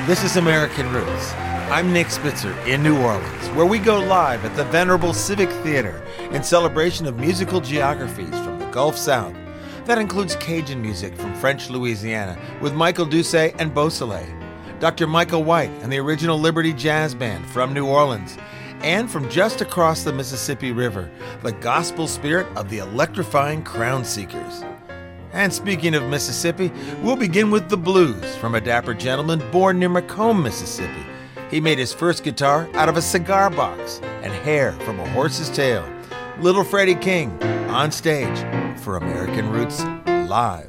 This is American Roots. I'm Nick Spitzer in New Orleans, where we go live at the Venerable Civic Theater in celebration of musical geographies from the Gulf South. That includes Cajun music from French Louisiana with Michael Doucet and Beausoleil, Dr. Michael White and the original Liberty Jazz Band from New Orleans, and from just across the Mississippi River, the gospel spirit of the electrifying Crown Seekers. And speaking of Mississippi, we'll begin with the blues from a dapper gentleman born near Macomb, Mississippi. He made his first guitar out of a cigar box and hair from a horse's tail. Little Freddie King on stage for American Roots Live.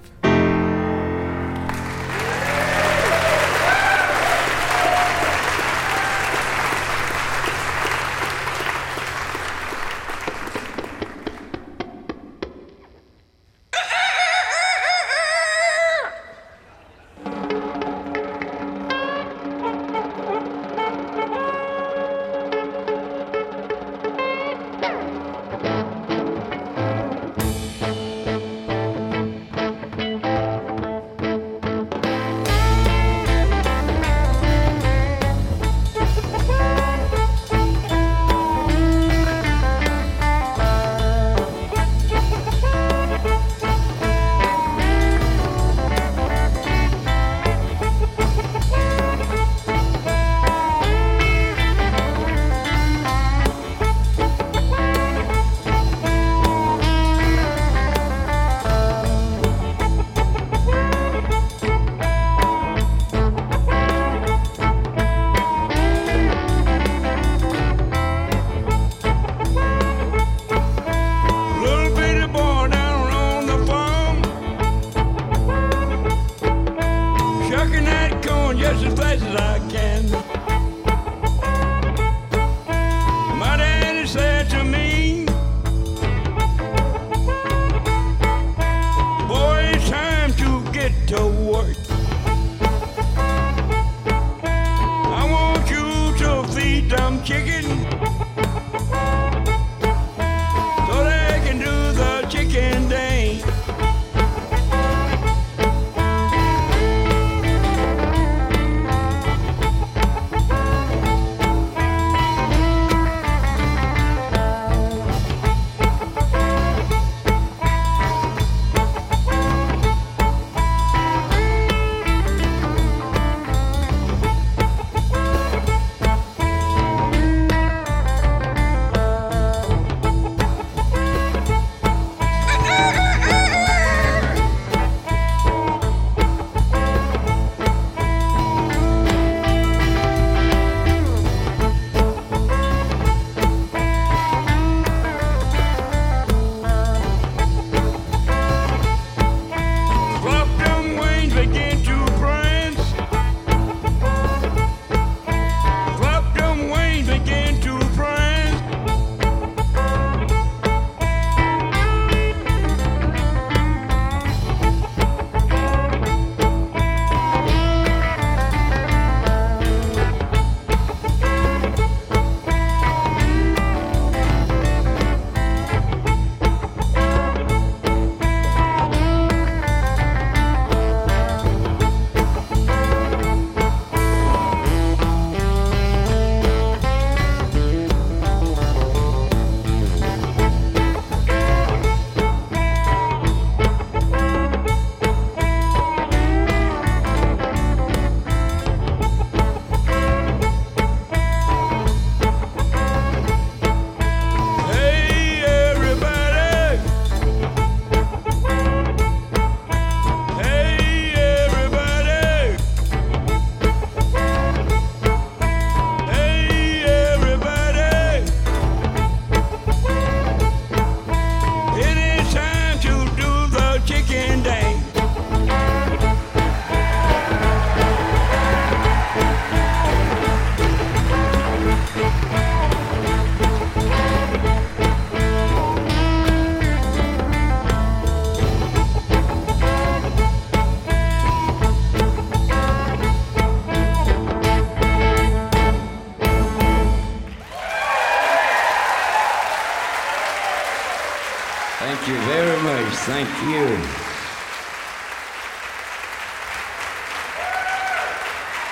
Thank you very much. Thank you.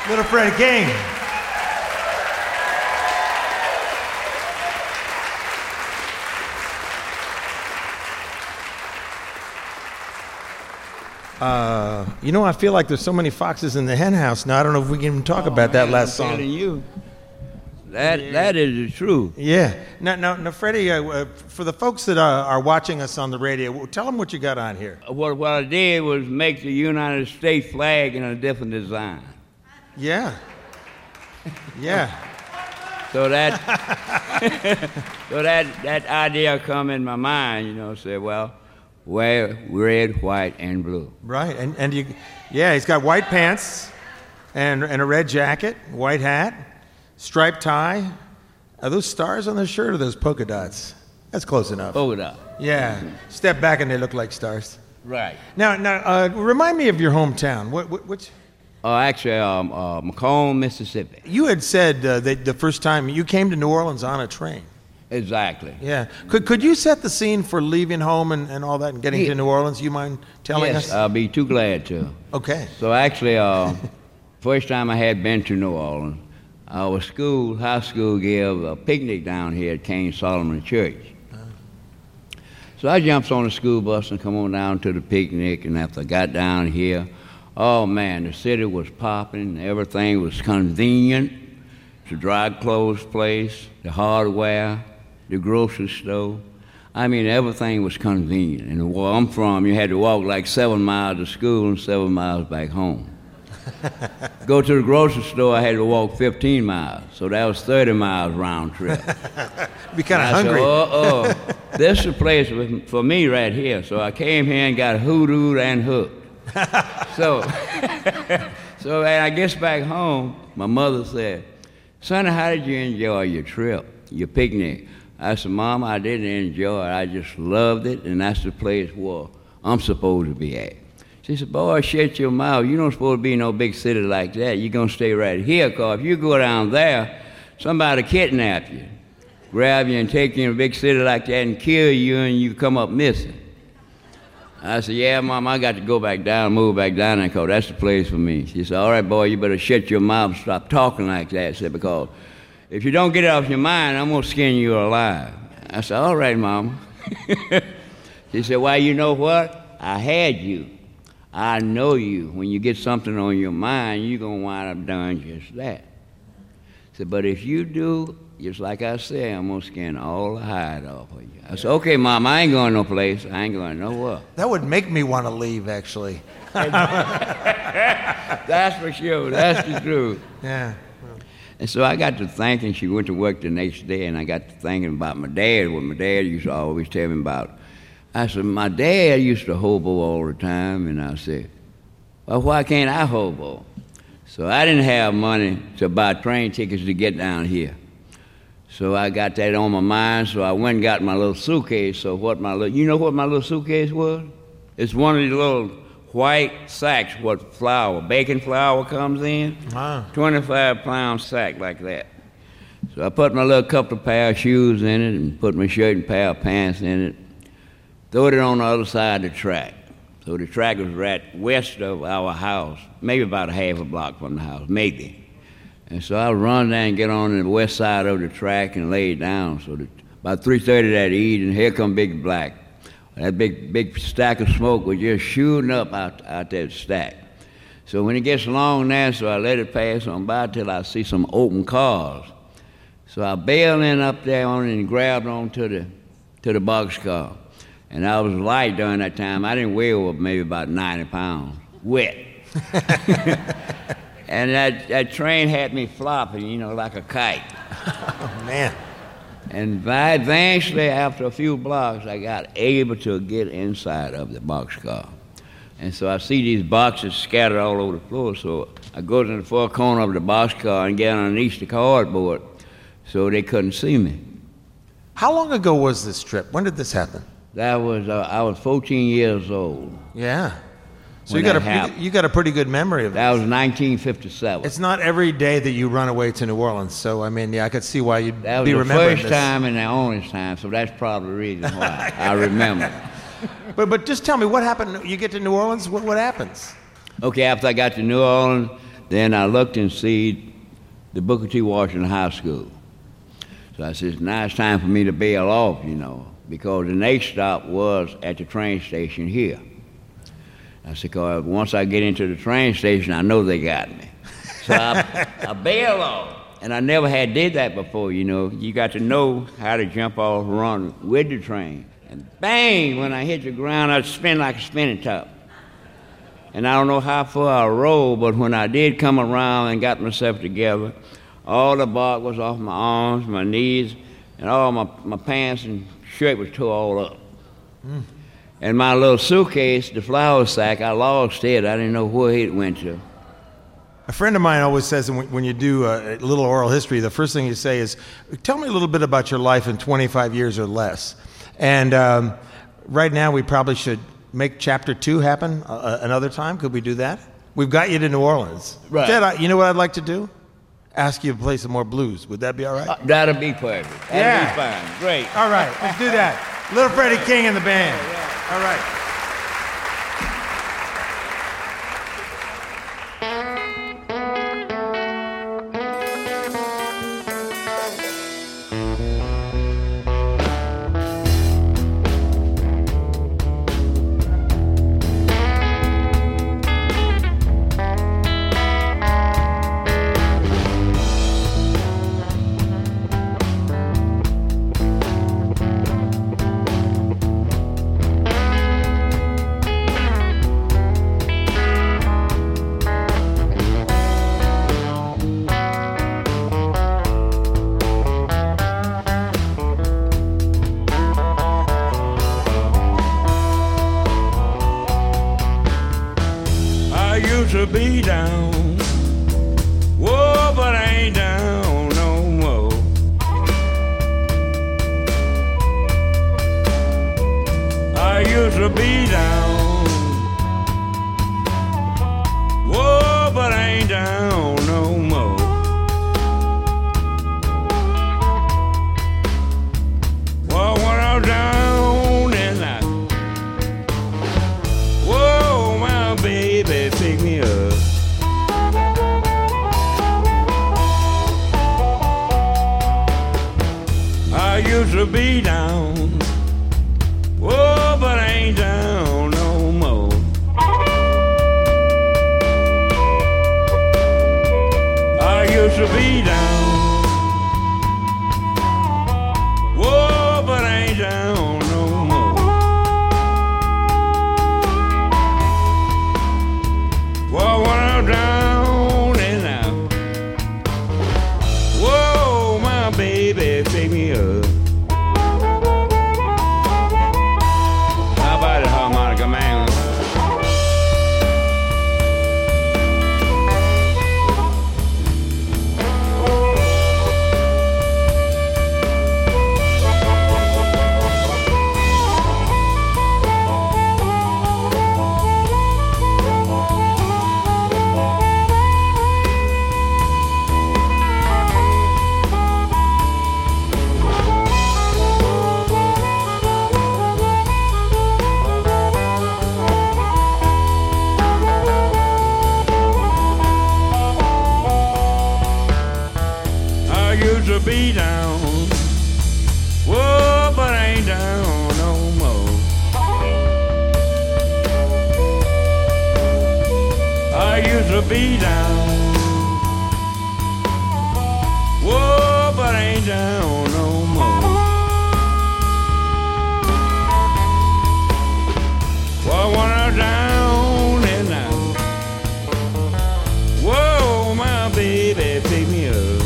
Little Freddie King. I feel like there's so many foxes in the hen house now. I don't know if we can even talk about that last song. I'm telling you, that is the truth. Yeah. Now, Freddie, for the folks that are watching us on the radio, tell them what you got on here. What I did was make the United States flag in a different design. Yeah. Yeah. So that idea come in my mind, say, well, wear red, white, and blue. Right, and he's got white pants and a red jacket, white hat, striped tie. Are those stars on the shirt or those polka dots? That's close enough. Polka dot. Yeah, step back and they look like stars. Right. Now, remind me of your hometown. Which? Actually, Macomb, Mississippi. You had said that the first time you came to New Orleans on a train. Exactly. Yeah. Could you set the scene for leaving home and all that and getting to New Orleans? You mind telling us? Yes, I'll be too glad to. Okay. So actually, first time I had been to New Orleans, our high school gave a picnic down here at King Solomon Church. So I jumped on the school bus and come on down to the picnic, and after I got down here, oh man, the city was popping, everything was convenient. The dry clothes place, the hardware, the grocery store. I mean, everything was convenient. And where I'm from, you had to walk like 7 miles to school and 7 miles back home. Go to the grocery store, I had to walk 15 miles. So that was 30 miles round trip. Be kind of hungry. Said, this is the place for me right here. So I came here and got hoodooed and hooked. So when I get back home, my mother said, "Sonny, how did you enjoy your trip, your picnic?" I said, "Mama, I didn't enjoy it. I just loved it, and that's the place where I'm supposed to be at." She said, "Boy, shut your mouth. You don't supposed to be in no big city like that. You're going to stay right here, because if you go down there, somebody kidnap you, grab you and take you in a big city like that and kill you, and you come up missing." I said, "Yeah, Mom, I got to go back down, move back down there, because that's the place for me." She said, "All right, boy, you better shut your mouth and stop talking like that." She said, "Because if you don't get it off your mind, I'm going to skin you alive." I said, "All right, Mama." She said, "Well, you know what? I had you. I know you. When you get something on your mind, you're going to wind up doing just that." I said, "But if you do, just like I said, I'm going to skin all the hide off of you." I said, "Okay, Mom, I ain't going no place. I ain't going nowhere." That would make me want to leave, actually. That's for sure. That's the truth. Yeah. And so I got to thinking. She went to work the next day, and I got to thinking about my dad, what my dad used to always tell me about. I said, "My dad used to hobo all the time," and I said, "Well, why can't I hobo?" So I didn't have money to buy train tickets to get down here. So I got that on my mind, so I went and got my little suitcase. So you know what my little suitcase was? It's one of these little white sacks what baking flour comes in. Wow. 25-pound sack like that. So I put my little couple of pair of shoes in it and put my shirt and pair of pants in it. Throwed it on the other side of the track. So the track was right west of our house, maybe about a half a block from the house, maybe. And so I run down and get on the west side of the track and lay down. So about 3:30 that evening, here come Big Black. That big stack of smoke was just shooting up out that stack. So when it gets along there, so I let it pass on by till I see some open cars. So I bailed in up there on it and grabbed onto the boxcar. And I was light during that time. I didn't weigh over maybe about 90 pounds, wet. And that train had me flopping, like a kite. Oh, man. And eventually, after a few blocks, I got able to get inside of the boxcar. And so I see these boxes scattered all over the floor, so I go to the far corner of the boxcar and get underneath the cardboard so they couldn't see me. How long ago was this trip? When did this happen? I was 14 years old. Yeah. So when you that got a pretty good memory of That this. was 1957. It's not every day that you run away to New Orleans, so I mean, yeah, I could see why you'd That was be the remembering first this. time and the only time, so that's probably the reason why I remember. But just tell me, what happened? You get to New Orleans, what happens? Okay, after I got to New Orleans, then I looked and see the Booker T. Washington High School. So I said, now it's time for me to bail off, because the next stop was at the train station here. I said, because once I get into the train station, I know they got me. So I bailed off. And I never had did that before, You got to know how to jump off and run with the train. And bang, when I hit the ground, I'd spin like a spinning top. And I don't know how far I rolled, but when I did come around and got myself together, all the bark was off my arms, my knees, and all my pants and shirt was tore all up. And my little suitcase, the flour sack, I lost it. I didn't know where it went to. A friend of mine always says when you do a little oral history, the first thing you say is, tell me a little bit about your life in 25 years or less. And right now we probably should make chapter 2 happen another time. Could we do that? We've got you to New Orleans. Right. Ted, you know what I'd like to do? Ask you to play some more blues. Would that be all right? That'll be perfect. That'll be fine. Great. All right, let's do that. Little Freddie King and the band. Yeah. All right. To be down, whoa, but I ain't down no more. I used to be down, whoa, but I ain't down no more. Well, when I was down and I, whoa, my baby picked me up. I used to be down, whoa, but I ain't down no more. I used to be down, whoa, but I ain't down no more. Well, when I'm down and out, whoa, my baby picked me up. How about it, harmonica man? I used to be down, whoa, but I ain't down no more. I used to be down, whoa, but I ain't down no more. Well, when I'm down and out, whoa, my baby picked me up.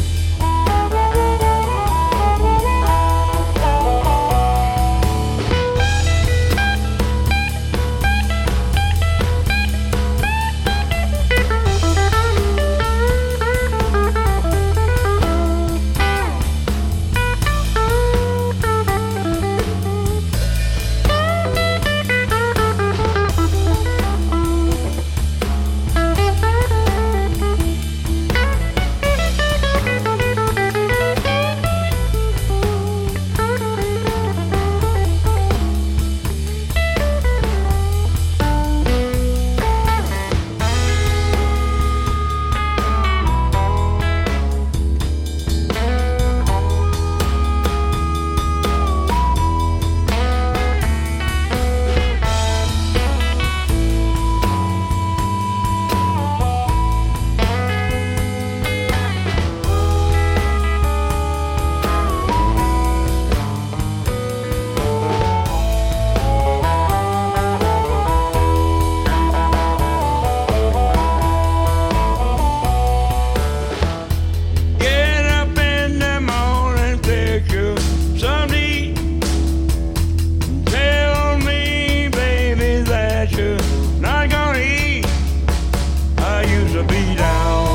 sure not gonna eat. I used to be down.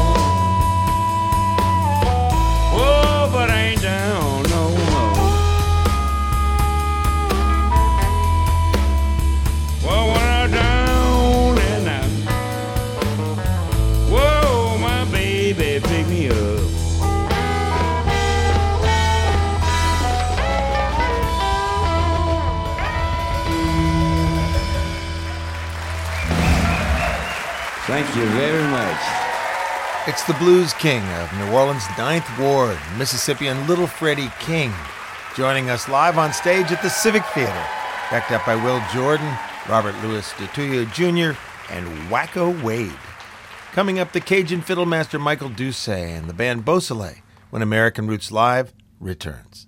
Whoa, but I ain't down no more. Well, when I'm down and out, whoa, my baby pick me up. Thank you very much. It's the Blues King of New Orleans' 9th Ward, Mississippian Little Freddie King, joining us live on stage at the Civic Theater, backed up by Will Jordan, Robert Louis DeTuyo Jr., and Wacko Wade. Coming up, the Cajun fiddle master Michael Doucet and the band Beausoleil when American Roots Live returns.